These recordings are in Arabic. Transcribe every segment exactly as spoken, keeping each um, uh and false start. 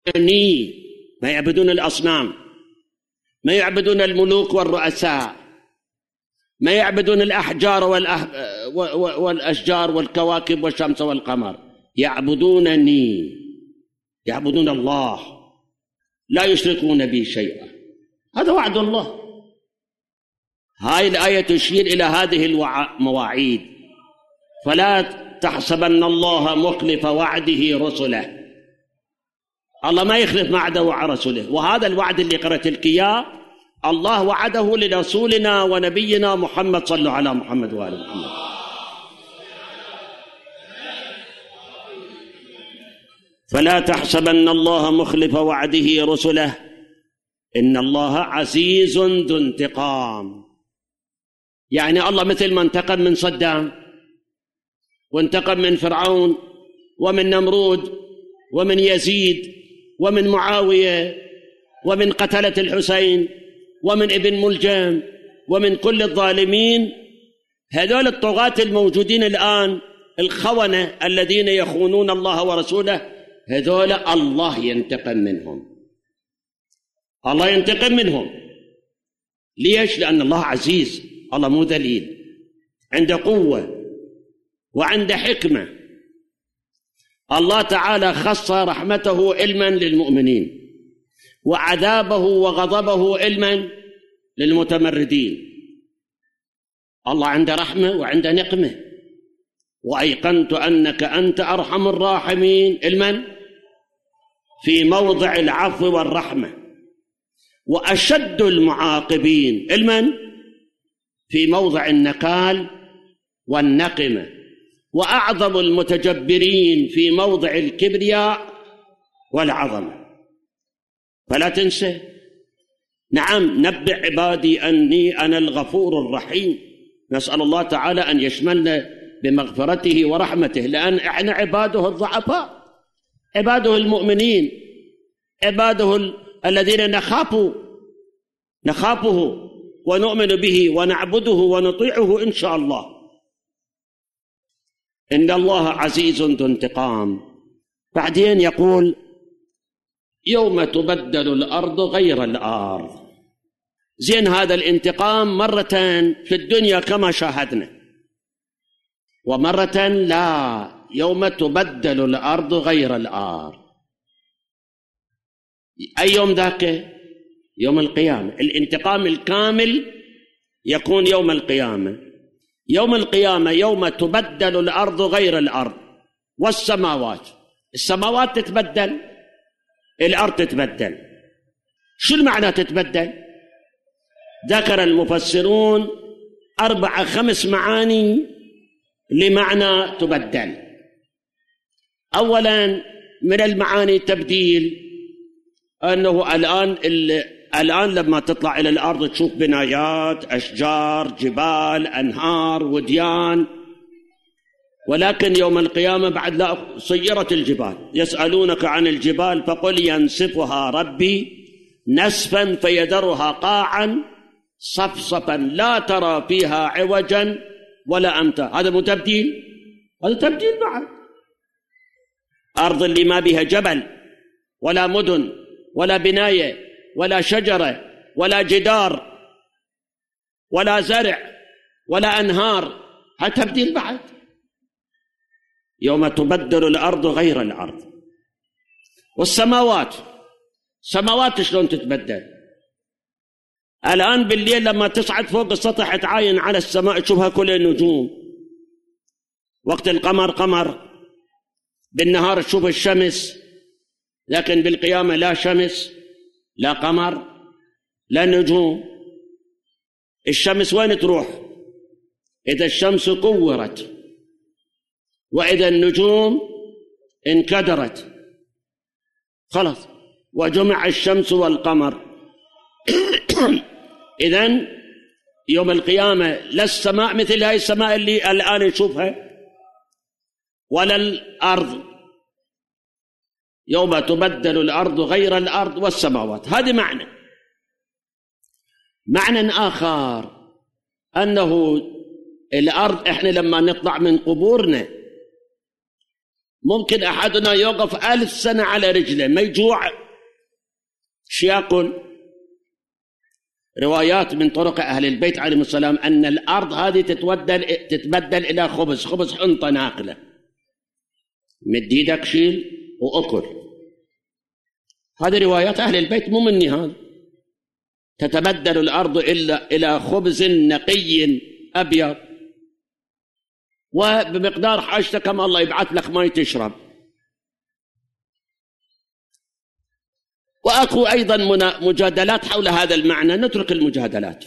يعبدونني، ما يعبدون الأصنام، ما يعبدون الملوك والرؤساء، ما يعبدون الأحجار والأشجار والكواكب والشمس والقمر، يعبدونني، يعبدون الله، لا يشركون بي شيئا. هذا وعد الله. هاي الآية تشير إلى هذه المواعيد. فلا تحسبن الله مخلف وعده رسله، الله ما يخلف ما وعده على رسله. وهذا الوعد اللي قرأت لك إياه الله وعده لرسولنا ونبينا محمد، صلوا على محمد وآل محمد. فلا تحسبن الله مخلف وعده رسله إن الله عزيز ذو انتقام. يعني الله مثل ما انتقم من صدام، وانتقم من فرعون ومن نمرود ومن يزيد ومن معاوية ومن قتلة الحسين ومن ابن ملجم ومن كل الظالمين، هذول الطغاة الموجودين الآن، الخونة الذين يخونون الله ورسوله، هذول الله ينتقم منهم، الله ينتقم منهم. ليش؟ لأن الله عزيز، الله مو ذليل، عنده قوة وعنده حكمة. الله تعالى خص رحمته علما للمؤمنين، وعذابه وغضبه علما للمتمردين. الله عنده رحمة وعنده نقمة. وأيقنت أنك أنت أرحم الراحمين علما في موضع العفو والرحمة، وأشد المعاقبين علما في موضع النكال والنقمة، وأعظم المتجبرين في موضع الكبرياء والعظمة. فلا تنسى. نعم، نبئ عبادي أني أنا الغفور الرحيم. نسأل الله تعالى أن يشملنا بمغفرته ورحمته، لأن إحنا عباده الضعفاء، عباده المؤمنين، عباده ال... الذين نخافوا نخافه ونؤمن به ونعبده ونطيعه إن شاء الله. إن الله عزيز ذو انتقام. بعدين يقول يوم تبدل الأرض غير الأرض. زين، هذا الانتقام مرة في الدنيا كما شاهدنا، ومرة لا، يوم تبدل الأرض غير الأرض. أي يوم ذاك؟ يوم القيامة. الانتقام الكامل يكون يوم القيامة. يوم القيامة يوم تبدل الأرض غير الأرض والسماوات. السماوات تتبدل، الأرض تتبدل. شو المعنى تتبدل؟ ذكر المفسرون أربع خمس معاني لمعنى تبدل. أولا من المعاني تبديل، أنه الآن الآن لما تطلع إلى الأرض تشوف بنايات، أشجار، جبال، أنهار، وديان، ولكن يوم القيامة بعد لا، صيرت الجبال. يسألونك عن الجبال فقل ينسفها ربي نسفا فيذرها قاعا صفصفا لا ترى فيها عوجا ولا أمتا. هذا مو تبديل؟ هذا تبديل بعد. أرض اللي ما بها جبل ولا مدن ولا بناية ولا شجرة ولا جدار ولا زرع ولا أنهار، هذا تبديل بعد. يوم تبدل الأرض غير الأرض. والسماوات، سماوات شلون تتبدل؟ الآن بالليل لما تصعد فوق السطح تعاين على السماء تشوفها كل النجوم، وقت القمر قمر، بالنهار تشوف الشمس، لكن بالقيامة لا شمس لا قمر لا نجوم. الشمس وين تروح؟ إذا الشمس كورت، وإذا النجوم انكدرت، خلاص، وجمع الشمس والقمر. إذن يوم القيامة لا السماء مثل هاي السماء اللي الآن نشوفها، ولا الأرض. يوم تبدل الأرض غير الأرض والسماوات. هذا معنى. معنى آخر أنه الأرض، إحنا لما نطلع من قبورنا ممكن أحدنا يوقف ألف سنة على رجله ما يجوع شو يقول؟ روايات من طرق أهل البيت عليهم السلام أن الأرض هذه تتبدل, تتبدل إلى خبز، خبز حنطة ناقلة، مد ايدك شيل وأكل. هذه روايات أهل البيت مو مني، هذا تتبدل الأرض إلا إلى خبز نقي أبيض وبمقدار حاجتك، كما الله يبعث لك ماء تشرب. وأكو أيضا مجادلات حول هذا المعنى، نترك المجادلات.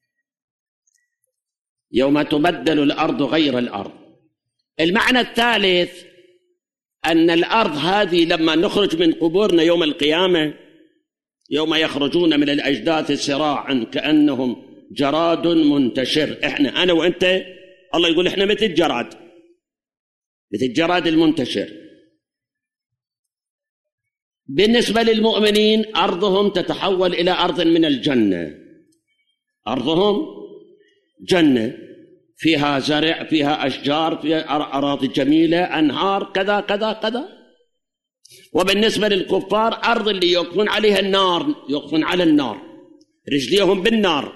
يوم تبدل الأرض غير الأرض. المعنى الثالث أن الأرض هذه لما نخرج من قبورنا يوم القيامة، يوم يخرجون من الأجداث سراعا كأنهم جراد منتشر، إحنا أنا وإنت الله يقول إحنا مثل الجراد، مثل الجراد المنتشر. بالنسبة للمؤمنين أرضهم تتحول إلى أرض من الجنة، أرضهم جنة فيها زرع، فيها أشجار، فيها أراضي جميلة، أنهار، كذا كذا كذا. وبالنسبة للكفار أرض اللي يوقفون عليها النار، يوقفون على النار، رجليهم بالنار.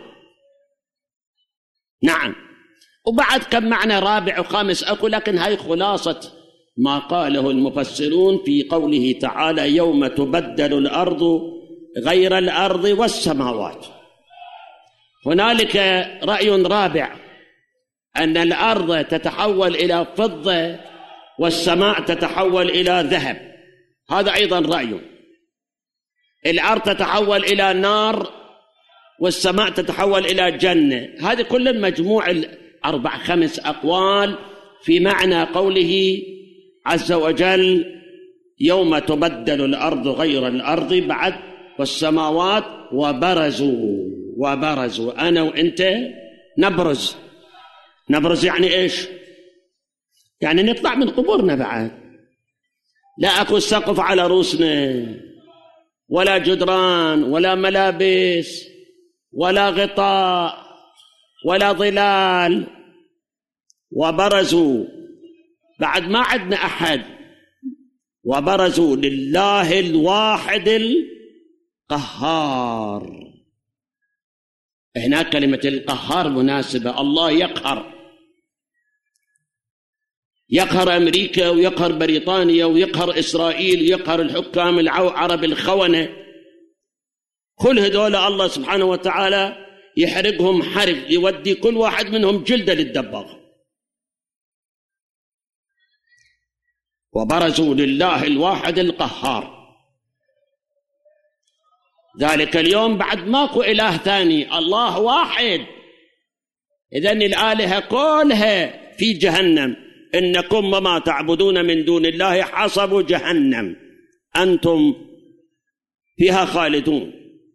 نعم. وبعد كم معنى رابع وخامس أكو، لكن هاي خلاصة ما قاله المفسرون في قوله تعالى يوم تبدل الأرض غير الأرض والسماوات. هنالك رأي رابع أن الأرض تتحول إلى فضة والسماء تتحول إلى ذهب، هذا أيضا رأي. الأرض تتحول إلى نار والسماء تتحول إلى جنة. هذه كل مجموع الأربع خمس أقوال في معنى قوله عز وجل يوم تبدل الأرض غير الأرض بعد والسماوات وبرزوا. وبرزوا أنا وإنت نبرز. نبرز يعني إيش؟ يعني نطلع من قبورنا بعد، لا أكو سقف على رؤوسنا ولا جدران ولا ملابس ولا غطاء ولا ظلال. وبرزوا بعد ما عندنا أحد. وبرزوا لله الواحد القهار. هناك كلمة القهار مناسبة، الله يقهر، يقهر أمريكا ويقهر بريطانيا ويقهر إسرائيل ويقهر الحكام العرب الخونة، كل هذول الله سبحانه وتعالى يحرقهم حرق، يودي كل واحد منهم جلدة للدباغ. وبرزوا لله الواحد القهار. ذلك اليوم بعد ماكو إله ثاني، الله واحد. إذن الآلهة كلها في جهنم. إنكم وما تعبدون من دون الله حصب جهنم أنتم فيها خالدون.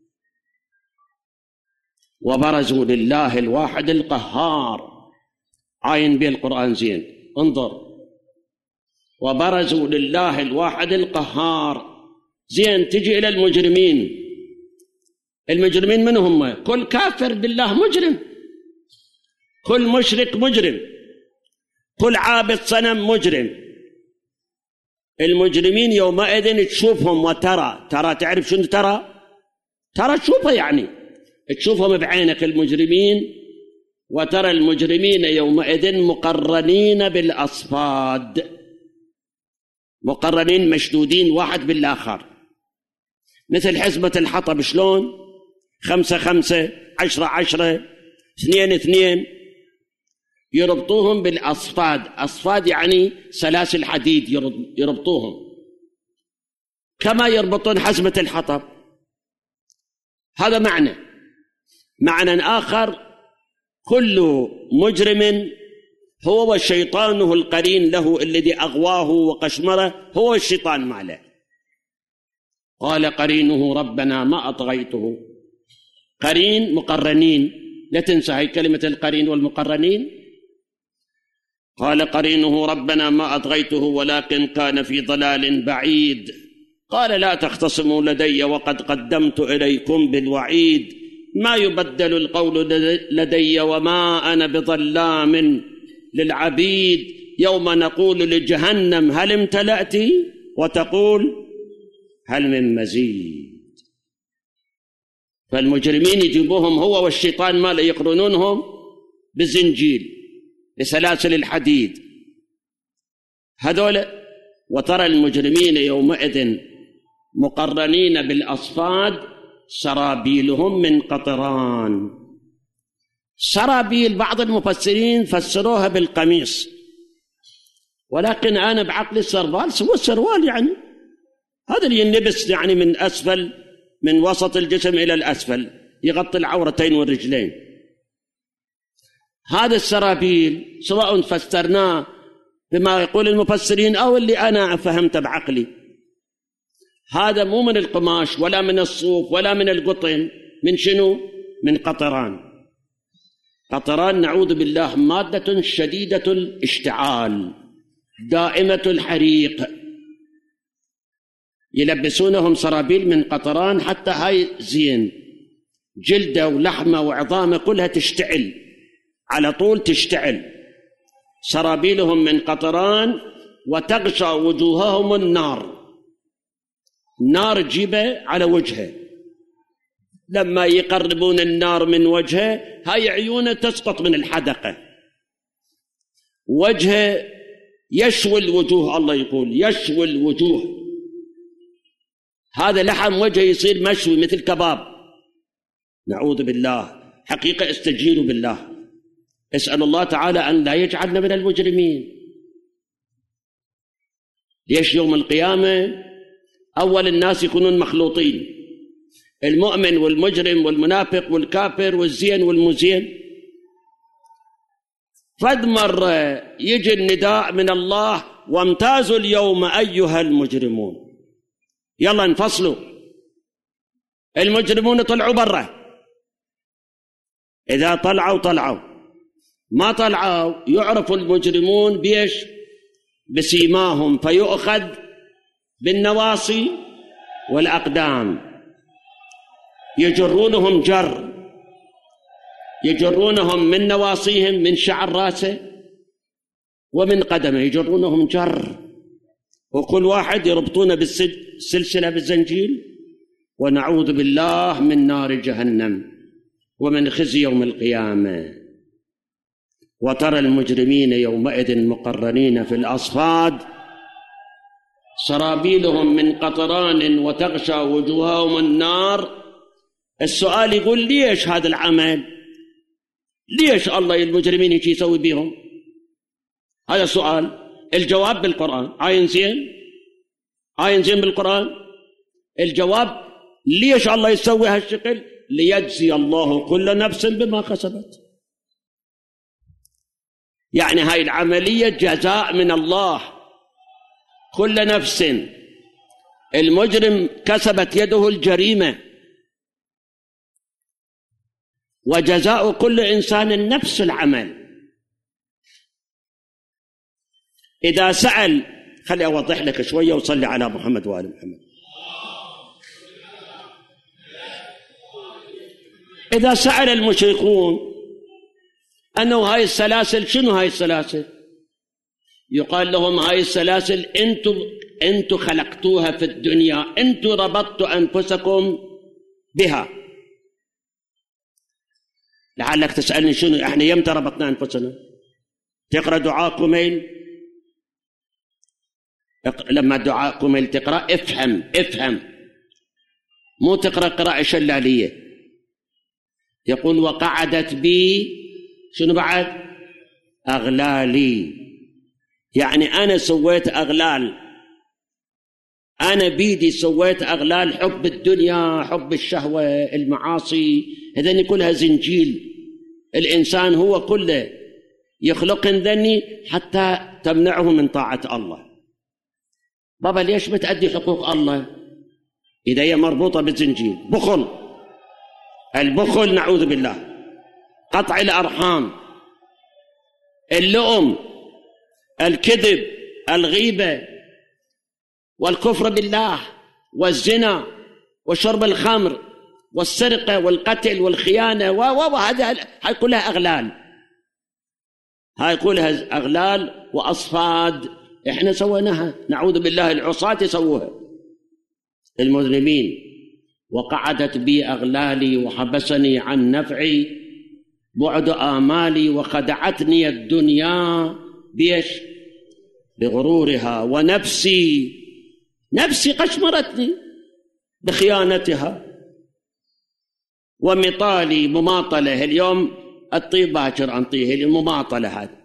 وبرزوا لله الواحد القهار. عاين بالقرآن زين، انظر. وبرزوا لله الواحد القهار. زين، تجي إلى المجرمين. المجرمين من هم؟ كل كافر بالله مجرم، كل مشرك مجرم، كل عابد صنم مجرم. المجرمين يومئذ تشوفهم وترى، ترى تعرف شنو ترى؟ ترى تشوفها، يعني تشوفهم بعينك المجرمين. وترى المجرمين يومئذ مقرنين بالأصفاد، مقرنين مشدودين واحد بالآخر، مثل حزمة الحطب. شلون؟ خمسة خمسة، عشرة عشرة، اثنين اثنين، يربطوهم بالأصفاد. أصفاد يعني سلاسل حديد، يربطوهم كما يربطون حزمة الحطب. هذا معنى. معنى آخر، كل مجرم هو وشيطانه القرين له الذي أغواه وقشمره، هو الشيطان ماله. قال قرينه ربنا ما أطغيته. قرين مقرنين، لا تنسى هاي كلمة القرين والمقرنين. قال قرينه ربنا ما أطغيته ولكن كان في ضلال بعيد. قال لا تختصموا لدي وقد قدمت إليكم بالوعيد. ما يبدل القول لدي وما أنا بظلام للعبيد. يوم نقول لجهنم هل امتلأت وتقول هل من مزيد. فالمجرمين يجيبوهم هو والشيطان ماله يقرنونهم بالزنجيل بسلاسل الحديد هذول. وترى المجرمين يومئذ مقرنين بالأصفاد سرابيلهم من قطران. سرابيل بعض المفسرين فسروها بالقميص، ولكن أنا بعقل السربال سوى السروال، يعني هذا اللي ينلبس يعني من أسفل، من وسط الجسم إلى الأسفل، يغطي العورتين والرجلين. هذا السرابيل سواء فسرناه بما يقول المفسرين أو اللي أنا فهمته بعقلي، هذا مو من القماش ولا من الصوف ولا من القطن، من شنو؟ من قطران. قطران نعوذ بالله مادة شديدة الاشتعال دائمة الحريق، يلبسونهم سرابيل من قطران حتى هاي زين جلده ولحمه وعظامه كلها تشتعل على طول، تشتعل. سرابيلهم من قطران وتغشى وجوههم النار، نار تجيبه على وجهه، لما يقربون النار من وجهه هاي عيونه تسقط من الحدقة، وجهه يشوي الوجوه، الله يقول يشوي الوجوه، هذا لحم وجهه يصير مشوي مثل كباب، نعوذ بالله. حقيقة استجيروا بالله، اسأل الله تعالى أن لا يجعلنا من المجرمين. ليش يوم القيامة أول الناس يكونون مخلوطين، المؤمن والمجرم والمنافق والكافر والزين والمزين. فد مرة يجي النداء من الله وامتازوا اليوم أيها المجرمون، يلا انفصلوا، المجرمون طلعوا برا. إذا طلعوا طلعوا، ما طلعوا يعرف المجرمون بيش؟ بسيماهم، فيؤخذ بالنواصي والأقدام، يجرونهم جر، يجرونهم من نواصيهم من شعر راسه ومن قدمه، يجرونهم جر، وكل واحد يربطونه بالسلسلة بالزنجيل، ونعوذ بالله من نار جهنم ومن خزي يوم القيامة. وترى المجرمين يومئذ مقرنين في الأصفاد سرابيلهم من قطران وتغشى وجوههم النار. السؤال يقول ليش هذا العمل؟ ليش الله المجرمين يجي يسوي بيهم؟ هذا السؤال. الجواب بالقرآن، عاين زين عاين زين بالقرآن. الجواب ليش الله يسوي هالشكل؟ ليجزي الله كل نفس بما كسبت. يعني هاي العملية جزاء من الله، كل نفس، المجرم كسبت يده الجريمة، وجزاء كل إنسان نفس العمل. إذا سأل، خلي أوضح لك شوية وصلي على محمد وآل محمد. إذا سأل المشركون أنه هاي السلاسل شنو هاي السلاسل، يقال لهم هاي السلاسل أنتم أنتم خلقتوها في الدنيا، أنتم ربطتوا أنفسكم بها. لعلك تسألني شنو احنا يمتى ربطنا أنفسنا؟ تقرأ دعاء كميل، لما دعاء كميل تقرأ افهم افهم، مو تقرأ قراءة شلالية. يقول وقعدت بي شنو بعد؟ أغلالي، يعني أنا سويت أغلال، أنا بيدي سويت أغلال حب الدنيا، حب الشهوة، المعاصي، هذني كلها زنجيل. الإنسان هو كله يخلق ذني حتى تمنعه من طاعة الله. بابا ليش بتأدي حقوق الله؟ إذا هي مربوطة بالزنجيل. بخل، البخل نعوذ بالله، قطع الأرحام، اللؤم، الكذب، الغيبة، والكفر بالله، والزنا، وشرب الخمر، والسرقة، والقتل، والخيانة، وهذا هاي كلها أغلال، هاي كلها أغلال وأصفاد إحنا سويناها، نعوذ بالله. العصاة يسووها، المذنبين وقعدت بي أغلالي وحبسني عن نفعي بعد آمالي وخدعتني الدنيا بيش بغرورها ونفسي نفسي قشمرتني بخيانتها ومطالي مماطلة اليوم الطيب باكر أنطيه المماطلة هذا.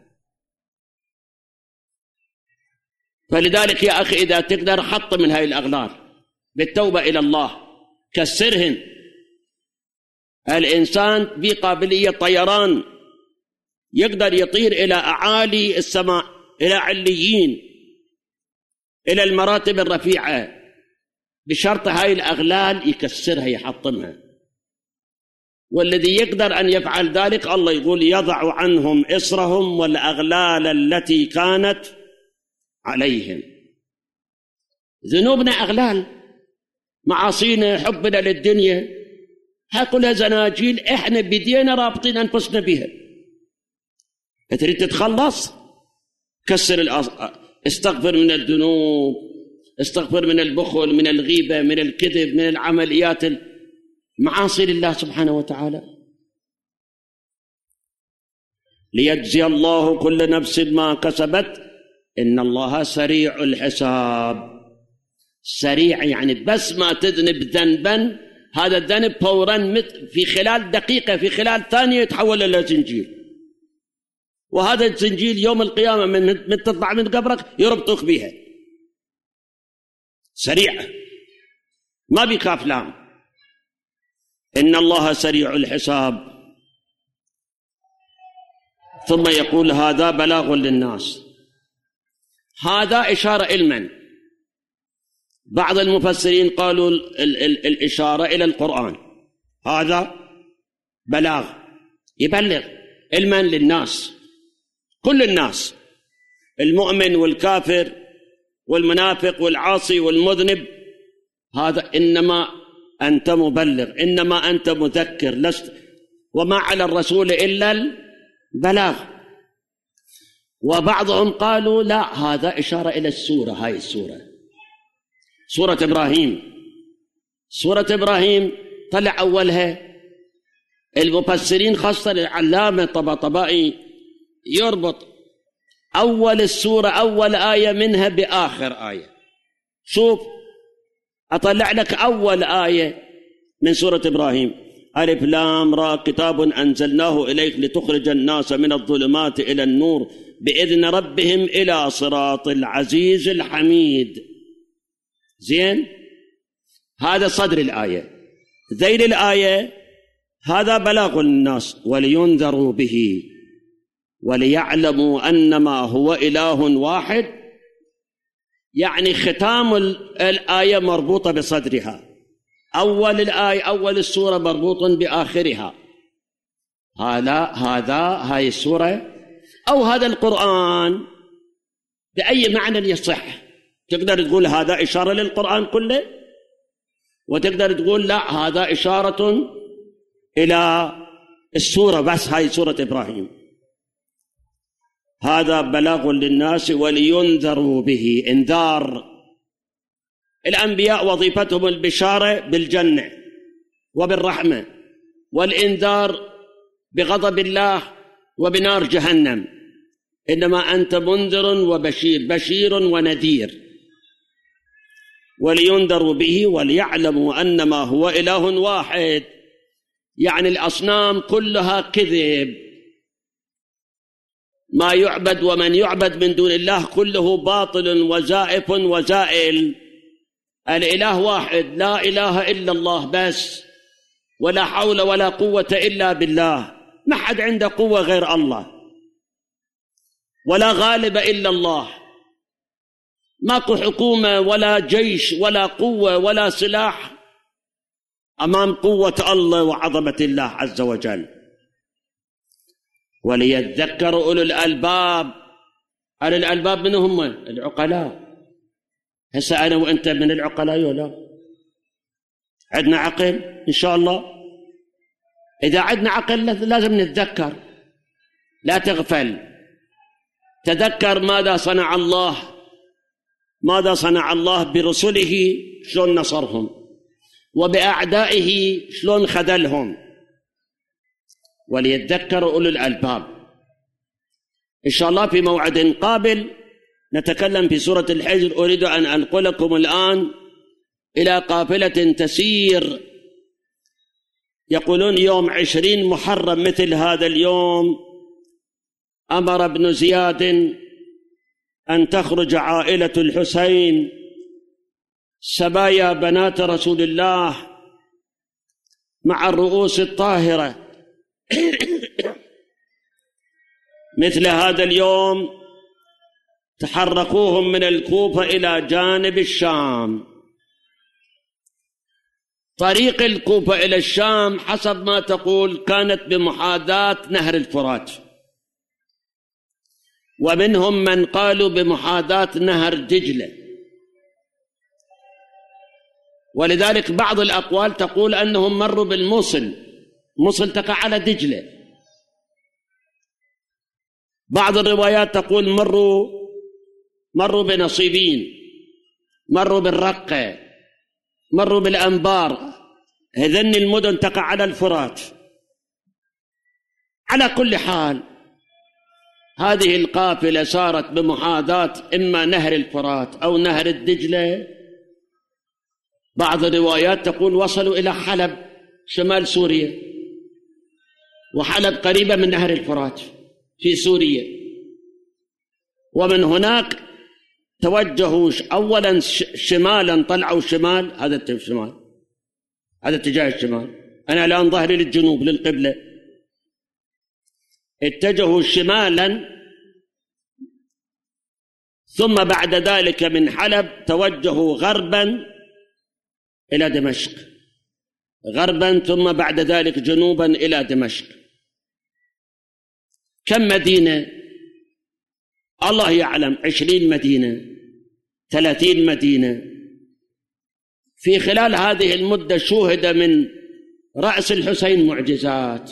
فلذلك يا أخي إذا تقدر حط من هاي الأغلال بالتوبة إلى الله كسرهن. الإنسان في قابلية طيران يقدر يطير إلى أعالي السماء إلى عليين إلى المراتب الرفيعة بشرط هاي الأغلال يكسرها يحطمها. والذي يقدر أن يفعل ذلك الله يقول يضع عنهم إصرهم والأغلال التي كانت عليهم. ذنوبنا أغلال، معاصينا، حبنا للدنيا، هاي كلها زناجيل احنا بدينا رابطين أنفسنا بها. تريد تتخلص كسر الأص... استغفر من الذنوب، استغفر من البخل، من الغيبة، من الكذب، من العمليات المعاصي لله سبحانه وتعالى. ليجزي الله كل نفس ما كسبت إن الله سريع الحساب. سريع يعني بس ما تذنب ذنبا هذا الذنب فورا في خلال دقيقة في خلال ثانية يتحول إلى زنجير، وهذا الزنجير يوم القيامة من, من تطلع من قبرك يربطك بها. سريع ما بيخاف لام. إن الله سريع الحساب. ثم يقول هذا بلاغ للناس. هذا إشارة إلمن. بعض المفسرين قالوا ال ال الإشارة إلى القرآن. هذا بلاغ يبلغ علما للناس، كل الناس، المؤمن والكافر والمنافق والعاصي والمذنب. هذا إنما أنت مبلغ، إنما أنت مذكر، لست وما على الرسول إلا البلاغ. وبعضهم قالوا لا، هذا إشارة إلى السورة، هاي السورة سورة إبراهيم. سورة إبراهيم طلع أولها المفسرين خاصة العلامة الطباطبائي يربط أول السورة أول آية منها بآخر آية. شوف أطلع لك أول آية من سورة إبراهيم: ألف لام را كتاب أنزلناه إليك لتخرج الناس من الظلمات إلى النور بإذن ربهم إلى صراط العزيز الحميد. زين، هذا صدر الآية. ذيل الآية هذا بلاغ الناس ولينذروا به وليعلموا أنما هو إله واحد. يعني ختام الآية مربوطة بصدرها، أول الآية أول السورة مربوط بآخرها. هذا هذا هاي السورة أو هذا القرآن بأي معنى يصح. تقدر تقول هذا إشارة للقرآن كله، وتقدر تقول لا، هذا إشارة إلى السورة بس، هاي سورة إبراهيم. هذا بلاغ للناس ولينذروا به، انذار. الأنبياء وظيفتهم البشارة بالجنة وبالرحمة، والإنذار بغضب الله وبنار جهنم. إنما أنت منذر وبشير، بشير ونذير. ولينذروا به وليعلموا أنما هو إله واحد. يعني الأصنام كلها كذب، ما يعبد ومن يعبد من دون الله كله باطل وزائف وزائل. الإله واحد، لا إله إلا الله بس، ولا حول ولا قوة إلا بالله. ما حد عنده قوة غير الله، ولا غالب إلا الله. ماكو حكومة ولا جيش ولا قوة ولا سلاح أمام قوة الله وعظمة الله عز وجل. وليذكر أولو الألباب. أولو الألباب من هم؟ العقلاء. هسه أنا وأنت من العقلاء ولا؟ عندنا عقل إن شاء الله. إذا عندنا عقل لازم نتذكر، لا تغفل. تذكر ماذا صنع الله، ماذا صنع الله برسله، شلون نصرهم، وبأعدائه شلون خذلهم. وليتذكر أولو الألباب. إن شاء الله في موعد قابل نتكلم في سورة الحجر. أريد أن أنقلكم الآن إلى قافلة تسير. يقولون يوم عشرين محرم مثل هذا اليوم أمر ابن زياد أن تخرج عائلة الحسين سبايا بنات رسول الله مع الرؤوس الطاهرة. مثل هذا اليوم تحركوهم من الكوفة إلى جانب الشام. طريق الكوفة إلى الشام حسب ما تقول كانت بمحاذاة نهر الفرات، ومنهم من قالوا بمحاذاة نهر دجلة، ولذلك بعض الأقوال تقول أنهم مروا بالموصل. موصل تقع على دجلة. بعض الروايات تقول مروا مروا بنصيبين، مروا بالرقة، مروا بالأنبار. هذن المدن تقع على الفرات. على كل حال هذه القافلة صارت بمحاذاة إما نهر الفرات أو نهر الدجلة. بعض الروايات تقول وصلوا إلى حلب شمال سوريا، وحلب قريبة من نهر الفرات في سوريا. ومن هناك توجهوا أولا شمالا، طلعوا شمال، هذا الشمال، هذا اتجاه الشمال. أنا الآن ظهري للجنوب للقبلة. اتجهوا شمالا، ثم بعد ذلك من حلب توجهوا غربا إلى دمشق، غربا ثم بعد ذلك جنوبا إلى دمشق. كم مدينة؟ الله يعلم، عشرين مدينة، ثلاثين مدينة. في خلال هذه المدة شوهد من رأس الحسين معجزات.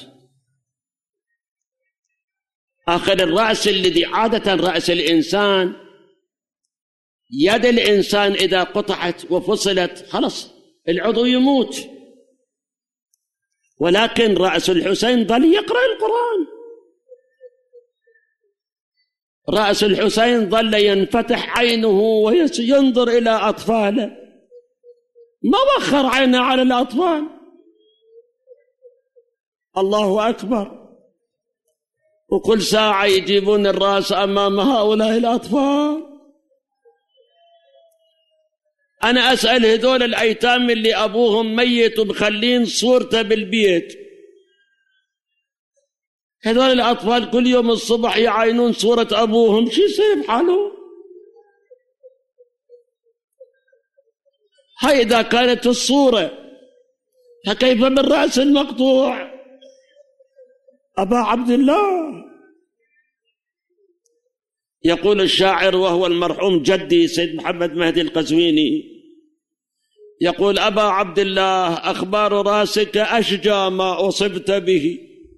آخر الرأس الذي عادة رأس الإنسان، يد الإنسان إذا قطعت وفصلت خلص العضو يموت، ولكن رأس الحسين ظل يقرأ القرآن. رأس الحسين ظل ينفتح عينه وينظر إلى أطفاله، ما وخر عينه على الأطفال. الله أكبر. وكل ساعة يجيبون الرأس أمام هؤلاء الأطفال. أنا أسأل هذول الأيتام اللي أبوهم ميت ومخلين صورته بالبيت، هذول الأطفال كل يوم الصبح يعاينون صورة أبوهم، شو يصير بحالهم؟ هاي إذا كانت الصورة، فكيف بالرأس المقطوع؟ أبا عبد الله. يقول الشاعر وهو المرحوم جدي سيد محمد مهدي القزويني، يقول أبا عبد الله أخبار راسك أشجى ما أصبت به،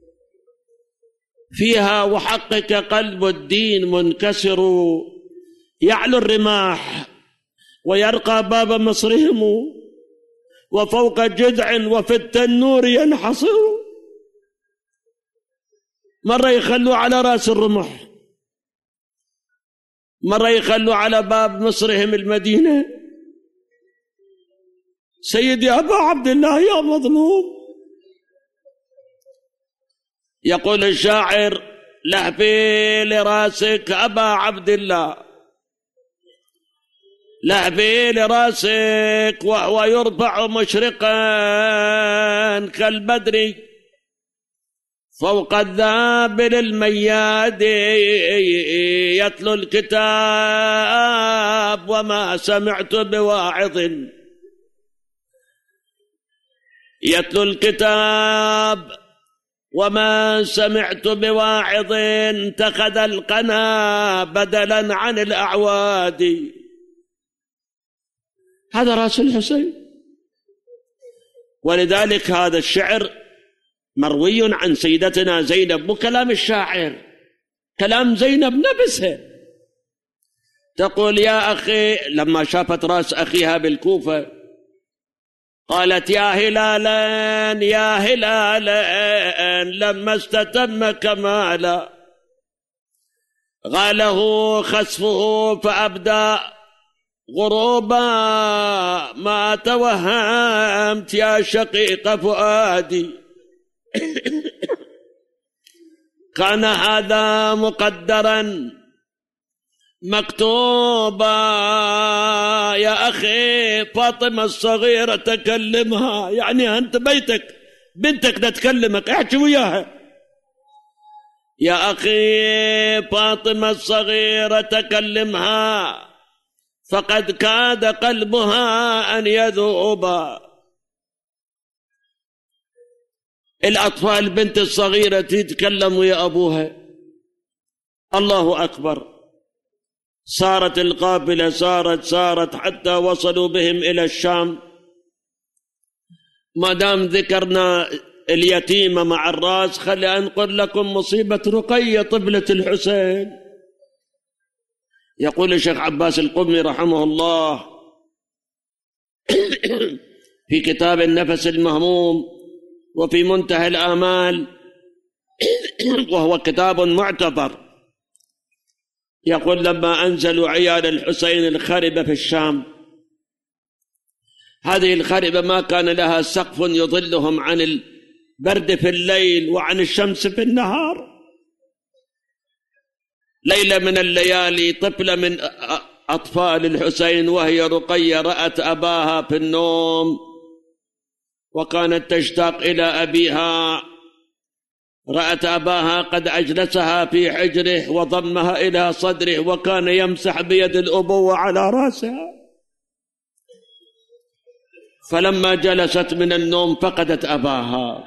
فيها وحقك قلب الدين منكسر، يعلو الرماح ويرقى باب مصرهم، وفوق جذع وفي التنور ينحصر. مرة يخلوا على رأس الرمح، مرة يخلوا على باب مصرهم المدينة. سيدي أبا عبد الله يا مظلوم. يقول الشاعر لهفي لراسك أبا عبد الله، لهفي لراسك وهو يرفع مشرقا كالبدر، فوق الذابل المياد يتلو الكتاب، وما سمعت بواعظ يتلو الكتاب، وما سمعت بواعظ اتخذ القنا بدلا عن الأعواد. هذا رأس الحسين. ولذلك هذا الشعر مروي عن سيدتنا زينب، مو كلام الشاعر، كلام زينب نفسها. تقول يا أخي لما شافت رأس أخيها بالكوفة قالت يا هلالا يا هلالا لما استتم كمالا غاله خسفه فأبدى غروبا ما توهمت يا شقيق فؤادي كان هذا مقدرا مكتوبا يا أخي فاطمة الصغيرة تكلمها، يعني أنت بيتك بنتك تتكلمك احكي وياها. يا أخي فاطمة الصغيرة تكلمها فقد كاد قلبها أن يذوب. الأطفال البنت الصغيرة تتكلم ويا أبوها. الله أكبر. صارت القافلة صارت صارت حتى وصلوا بهم إلى الشام. ما دام ذكرنا اليتيمة مع الراس خلي أنقل لكم مصيبة رقية طفلة الحسين. يقول الشيخ عباس القمي رحمه الله في كتاب النفس المهموم وفي منتهى الآمال وهو كتاب معتبر، يقول لما أنزلوا عيال الحسين الخربة في الشام، هذه الخربة ما كان لها سقف يظلهم عن البرد في الليل وعن الشمس في النهار. ليلة من الليالي طفلة من أطفال الحسين وهي رقية رأت أباها في النوم وكانت تشتاق إلى أبيها. رأت أباها قد أجلسها في حجره وضمها إلى صدره وكان يمسح بيد الأبوة على رأسها. فلما جلست من النوم فقدت أباها،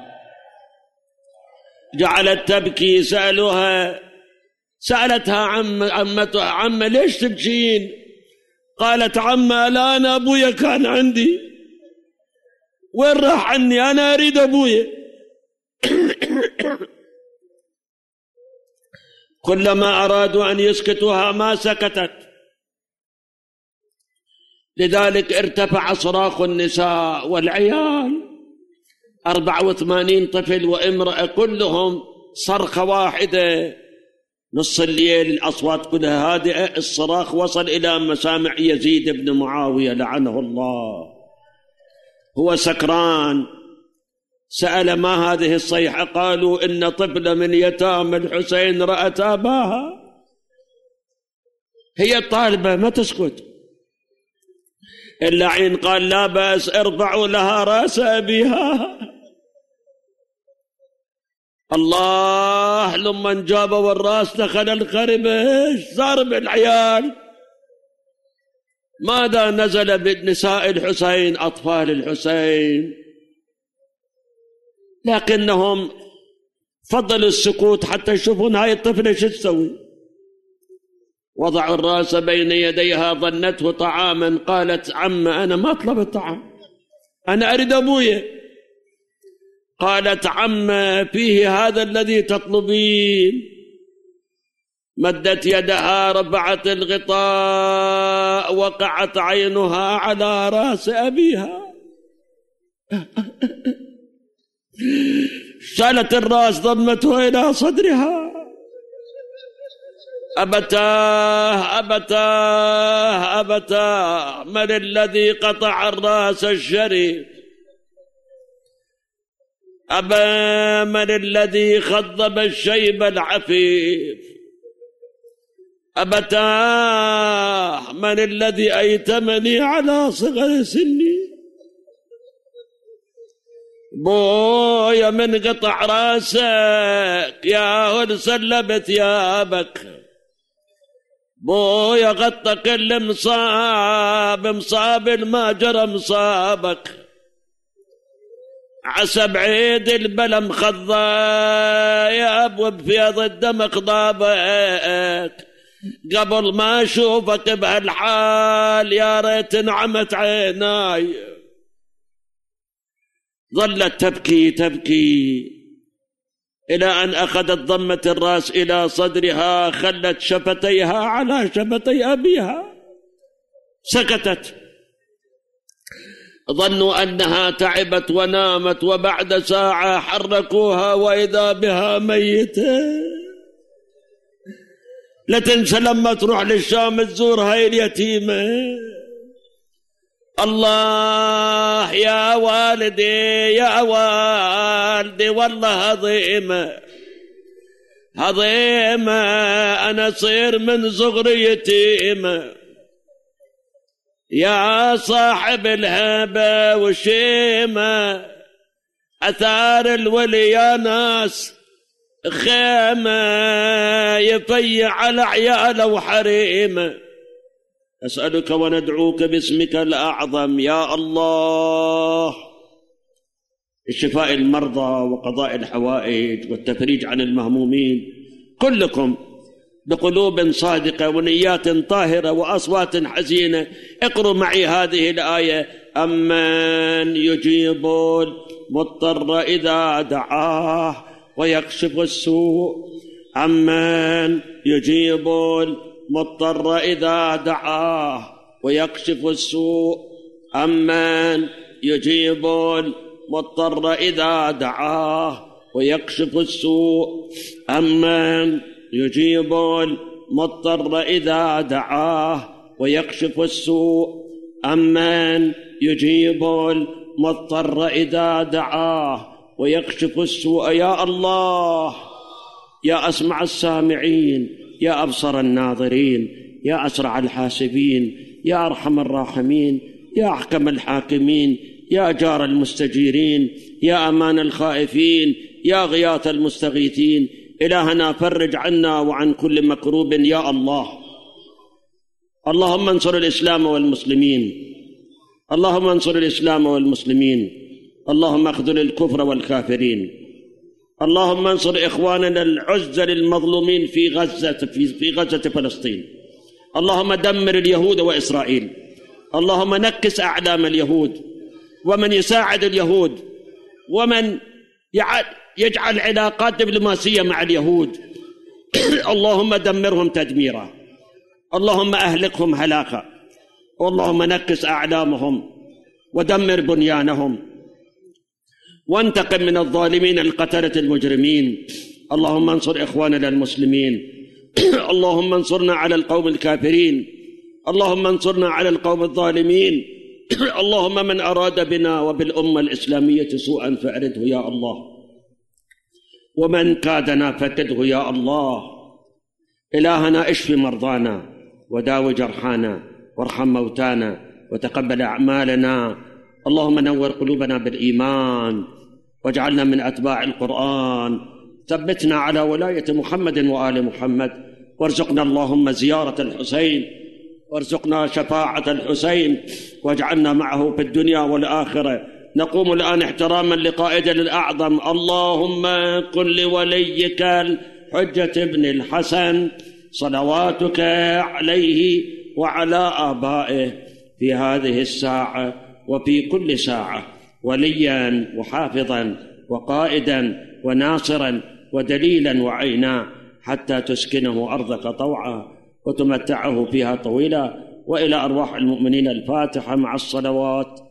جعلت تبكي. سألوها سألتها عم عمتها عم ليش تبكين؟ قالت عم الآن أبويا كان عندي وين راح عني؟ أنا أريد أبويا. كلما أرادوا أن يسكتوها ما سكتت. لذلك ارتفع صراخ النساء والعيال، أربعة وثمانين طفل وامرأة كلهم صرخة واحدة. نص الليل الأصوات كلها هادئة، الصراخ وصل إلى مسامع يزيد بن معاوية لعنه الله، هو سكران. سأل ما هذه الصيحة؟ قالوا إن طفلة من يتامى الحسين رأت أباها. هي طالبة ما تسكت. اللعين قال لا بأس ارفعوا لها رأس أبيها. الله لما جابوا الراس دخل الخربة. ايش صار بالعيال؟ ماذا نزل بالنساء الحسين أطفال الحسين؟ لكنهم فضلوا السكوت حتى يشوفون هاي الطفلة شو تسوي. وضعوا الراس بين يديها ظنته طعاما. قالت عم أنا ما طلبت طعام، أنا أريد أبويا. قالت عم فيه هذا الذي تطلبين. مدت يدها رفعت الغطاء وقعت عينها على رأس أبيها. شالت الرأس ضمته إلى صدرها. أبتاه أبتاه أبتاه من الذي قطع الرأس الشريف؟ أبا من الذي خضب الشيب العفيف؟ أبتاه من الذي أيتمني على صغر سني؟ بويا من قطع راسك يا هل سلبت ثيابك. بويا غطى كل مصاب مصاب ما جرى مصابك. عسى بعيد البلا مخضى يا ابو بفيض الدم خضابك. قبل ما اشوفك بهالحال يا ريت نعمت عيناي. ظلت تبكي تبكي إلى أن أخذت ضمة الرأس إلى صدرها، خلت شفتيها على شفتي أبيها، سكتت. ظنوا أنها تعبت ونامت، وبعد ساعة حركوها وإذا بها ميتة. لا تنسى لما تروح للشام تزور هاي اليتيمة. الله يا والدي يا والدي والله هضيمة هضيمة، أنا صير من صغري يتيمة. يا صاحب الهبة والشيمة، أثار الولي يا ناس خيمة، يفيع على عياله وحريمه. أسألك وندعوك باسمك الأعظم يا الله الشفاء المرضى وقضاء الحوائج والتفريج عن المهمومين، كلكم بقلوب صادقة ونيات طاهرة وأصوات حزينة. اقروا معي هذه الآية: أمن يجيب المضطر إذا دعاه ويكشف السوء. أمن يجيب المضطر إذا دعاه ويكشف السوء. أمن يجيب المضطر إذا دعاه ويكشف السوء. أمن يجيب المضطر إذا دعاه ويكشف السوء. أمن يجيب المضطر إذا دعاه ويكشف السوء. يا الله يا أسمع السامعين، يا أبصر الناظرين، يا أسرع الحاسبين، يا أرحم الراحمين، يا أحكم الحاكمين، يا جار المستجيرين، يا أمان الخائفين، يا غياث المستغيثين. إلهنا فرج عنا وعن كل مكروب يا الله. اللهم انصر الإسلام والمسلمين، اللهم انصر الإسلام والمسلمين، اللهم اخذل الكفر والكافرين. اللهم انصر إخواننا العزل المظلومين في غزة في, في غزة فلسطين. اللهم دمر اليهود وإسرائيل. اللهم نكس أعلام اليهود ومن يساعد اليهود ومن يجعل علاقات دبلوماسية مع اليهود. اللهم دمرهم تدميرا، اللهم أهلكهم هلاكا، اللهم نكس أعلامهم ودمر بنيانهم، وانتقم من الظالمين القتلة المجرمين. اللهم انصر إخواننا المسلمين. اللهم انصرنا على القوم الكافرين، اللهم انصرنا على القوم الظالمين. اللهم من أراد بنا وبالأمة الإسلامية سوءا فأرده يا الله، ومن كادنا فكده يا الله. إلهنا اشف مرضانا وداو جرحانا وارحم موتانا وتقبل أعمالنا. اللهم نور قلوبنا بالإيمان واجعلنا من أتباع القرآن. ثبتنا على ولاية محمد وآل محمد، وارزقنا اللهم زيارة الحسين، وارزقنا شفاعة الحسين، واجعلنا معه في الدنيا والآخرة. نقوم الآن احتراما لقائدنا الأعظم. اللهم كن لوليك الحجة بن الحسن صلواتك عليه وعلى آبائه في هذه الساعة وفي كل ساعة وليا وحافظا وقائدا وناصرا ودليلا وعينا، حتى تسكنه أرضك طوعا وتمتعه فيها طويلا. وإلى أرواح المؤمنين الفاتحة مع الصلوات.